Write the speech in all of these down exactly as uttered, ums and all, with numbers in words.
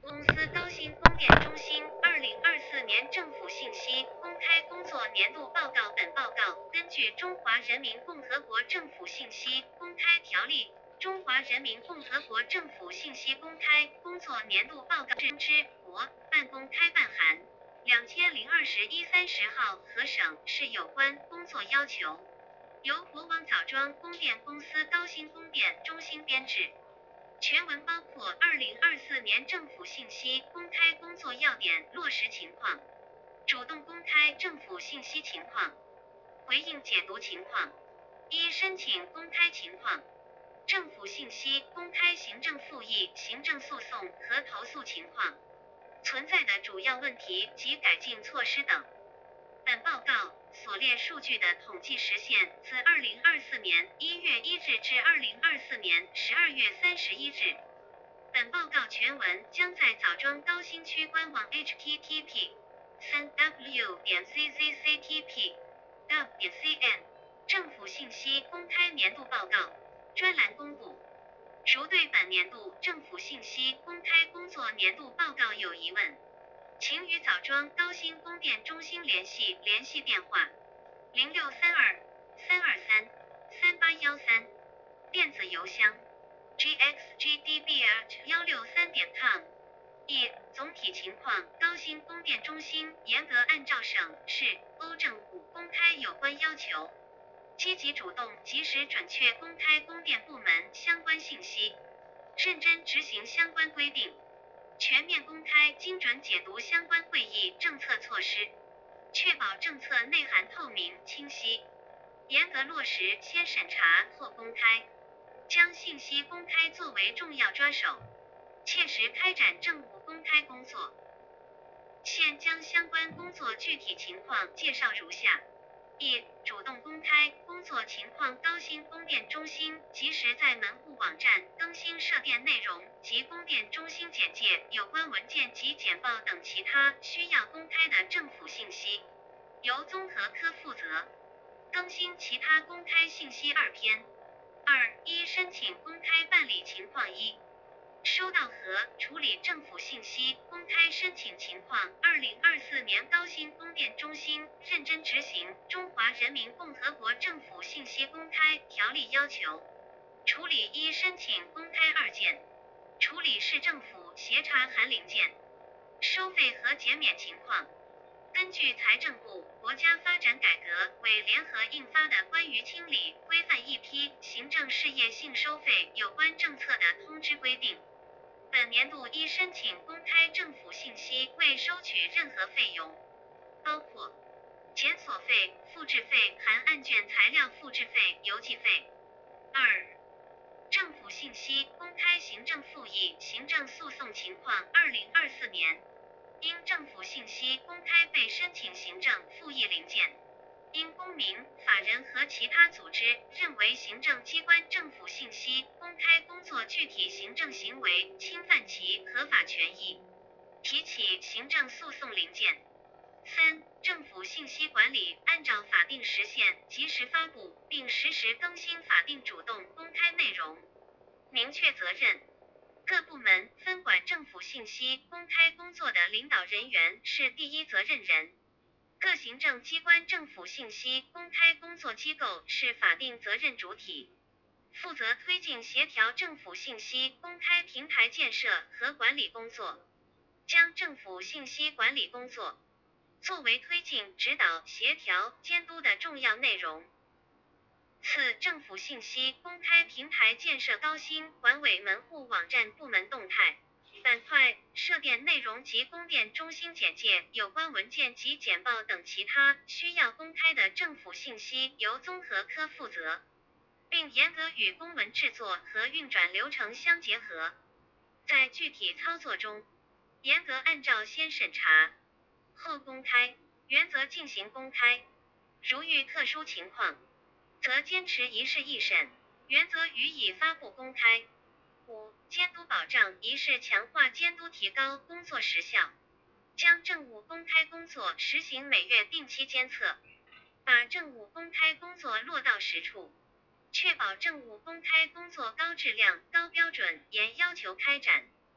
公司高新供电中心二零二四年政府信息公开工作年度报告。本报告根据《中华人民共和国政府信息公开条例》、《中华人民共和国政府信息公开工作年度报告》之国办公开办函两千零二十一三十号和省市有关工作要求，由国网枣庄供电公司高新供电中心编制。全文包括二零二四年政府信息公开工作要点落实情况、主动公开政府信息情况、回应解读情况、一申请公开情况、政府信息公开行政复议、行政诉讼和投诉情况、存在的主要问题及改进措施等。本报告所列数据的统计时限自二零二四年一月一日至二零二四年十二月三十一日。本报告全文将在枣庄高新区官网 h t t p 三 w 点 c c c t p gov 点 c n 政府信息公开年度报告专栏公布。如对本年度政府信息公开工作年度报告有疑问，请与枣庄高新供电中心联系，联系电话零六三二三二三三八一三，电子邮箱 g x g d b at 一六三点 com。一、总体情况，高新供电中心严格按照省市欧政府公开有关要求，积极主动及时准确公开供电部门相关信息，认真执行相关规定，全面公开精准解读相关会议政策措施，确保政策内涵透明清晰，严格落实先审查后公开，将信息公开作为重要抓手，切实开展政务公开工作。现将相关工作具体情况介绍如下：一、主动公开工作情况。高新供电中心及时在门户网站更新涉电内容及供电中心简介、有关文件及简报等其他需要公开的政府信息，由综合科负责。更新其他公开信息二篇。二、一、申请公开办理情况。一、收到和处理政府信息公开申请情况。二零二四年高新供电中心认真执行《中华人民共和国政府信息公开条例》要求，处理一申请公开二件，处理市政府协查函零件、收费和减免情况。根据财政部、国家发展改革委联合印发的关于清理规范一批行政事业性收费有关政策的通知规定，本年度一申请公开政府信息未收取任何费用，包括检索费、复制费、含案卷材料复制费、邮寄费。二、政府信息公开行政复议、行政诉讼情况。二零二四年，因政府信息公开被申请行政复议零件，因公民、法人和其他组织认为行政机关政府信息公开工作具体行政行为侵犯其合法权益，提起行政诉讼零件。三、政府信息管理按照法定时限及时发布并实时更新法定主动公开内容，明确责任。各部门分管政府信息公开工作的领导人员是第一责任人，各行政机关政府信息公开工作机构是法定责任主体，负责推进协调政府信息公开平台建设和管理工作，将政府信息管理工作作为推进、指导、协调、监督的重要内容。四、政府信息公开平台建设。高新管委门户网站部门动态板块涉电内容及供电中心简介、有关文件及简报等其他需要公开的政府信息由综合科负责，并严格与公文制作和运转流程相结合。在具体操作中，严格按照先审查后公开原则进行公开，如遇特殊情况，则坚持一事一审原则予以发布公开。五、监督保障。一是强化监督，提高工作时效，将政务公开工作实行每月定期监测，把政务公开工作落到实处，确保政务公开工作高质量、高标准、严要求开展。二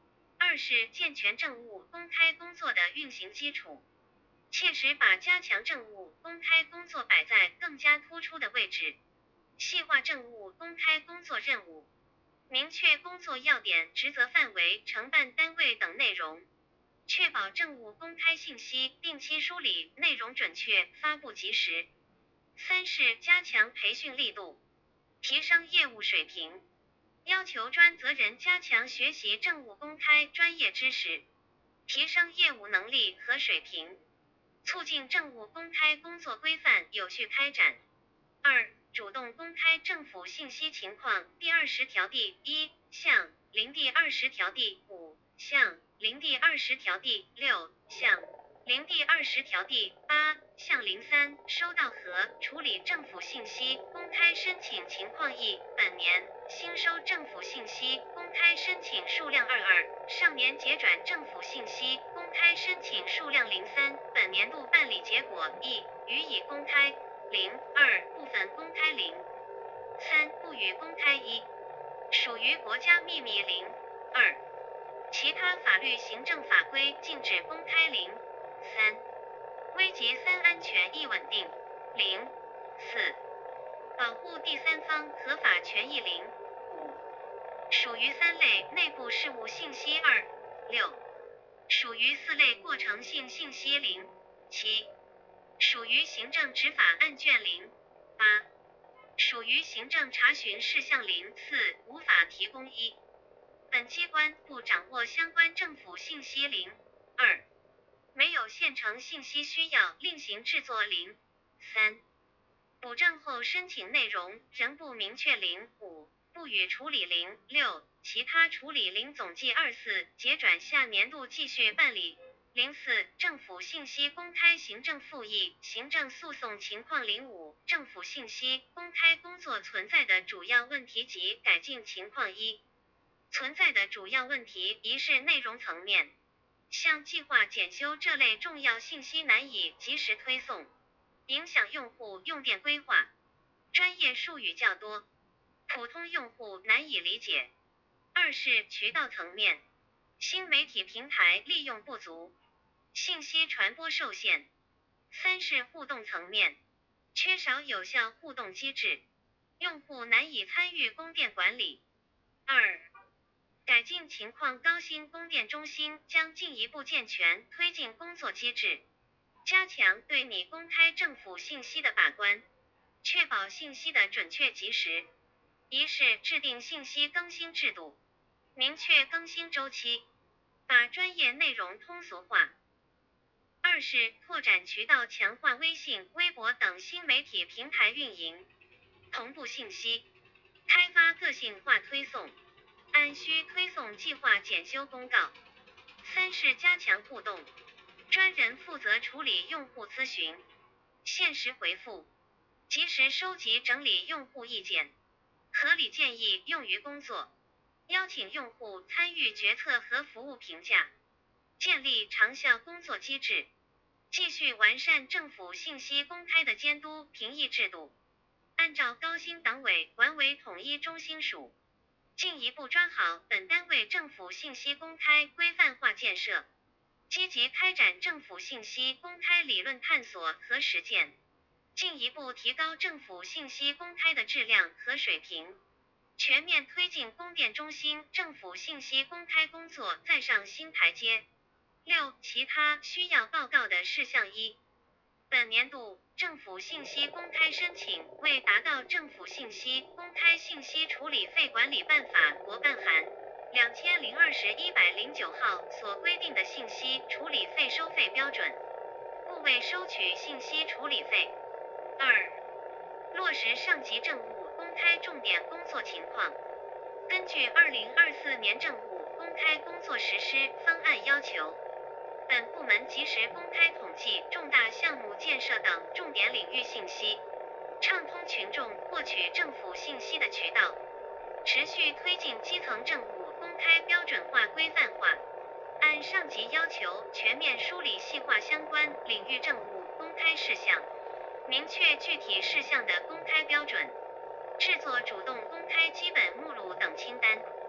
二是健全政务公开工作的运行基础，切实把加强政务公开工作摆在更加突出的位置，细化政务公开工作任务，明确工作要点、职责范围、承办单位等内容，确保政务公开信息定期梳理，内容准确，发布及时。三是加强培训力度，提升业务水平，要求专责人加强学习政务公开专业知识，提升业务能力和水平，促进政务公开工作规范有序开展。二、主动公开政府信息情况第二十条第一项零第二十条第五项零第二十条第六项零第二十条第八项零三收到和处理政府信息公开申请情况一，本年新收政府信息公开申请数量二二，上年结转政府信息公开申请数量零三，本年度办理结果一，予以公开零二，部分公开零三，不予公开一，属于国家秘密零二，其他法律行政法规禁止公开零三，危及三安全一稳定零四，保护第三方合法权益零五，属于三类内部事务信息二六，属于四类过程性信息零七，属于行政执法案卷零八，属于行政查询事项零四，无法提供一，本机关不掌握相关政府信息零二，没有现成信息需要另行制作零三，补正后申请内容仍不明确零五，不予处理零六，其他处理零总计二四，结转下年度继续办理零四，政府信息公开行政复议行政诉讼情况零五，政府信息公开工作存在的主要问题及改进情况一，存在的主要问题一是内容层面，像计划检修这类重要信息难以及时推送，影响用户用电规划，专业术语较多，普通用户难以理解。二是渠道层面，新媒体平台利用不足，信息传播受限。三是互动层面，缺少有效互动机制，用户难以参与供电管理。二、改进情况高新供电中心将进一步健全推进工作机制，加强对拟公开政府信息的把关，确保信息的准确及时。一是制定信息更新制度，明确更新周期，把专业内容通俗化。二是拓展渠道，强化微信、微博等新媒体平台运营，同步信息，开发个性化推送，按需推送计划检修公告。三是加强互动，专人负责处理用户咨询，限时回复，及时收集整理用户意见，合理建议用于工作，邀请用户参与决策和服务评价，建立长效工作机制，继续完善政府信息公开的监督评议制度，按照高新党委管委统一中心属，进一步抓好本单位政府信息公开规范化建设，积极开展政府信息公开理论探索和实践，进一步提高政府信息公开的质量和水平，全面推进供电中心政府信息公开工作再上新台阶。六、其他需要报告的事项一，本年度政府信息公开申请未达到政府信息公开信息处理费管理办法国办函两千零二十一百零九号所规定的信息处理费收费标准，故未收取信息处理费。二、落实上级政务公开重点工作情况，根据二零二四年政务公开工作实施方案要求，本部门及时公开统计重大项目建设等重点领域信息，畅通群众获取政府信息的渠道，持续推进基层政务公开标准化规范化，按上级要求全面梳理细化相关领域政务公开事项，明确具体事项的公开标准，制作主动公开基本目录等清单。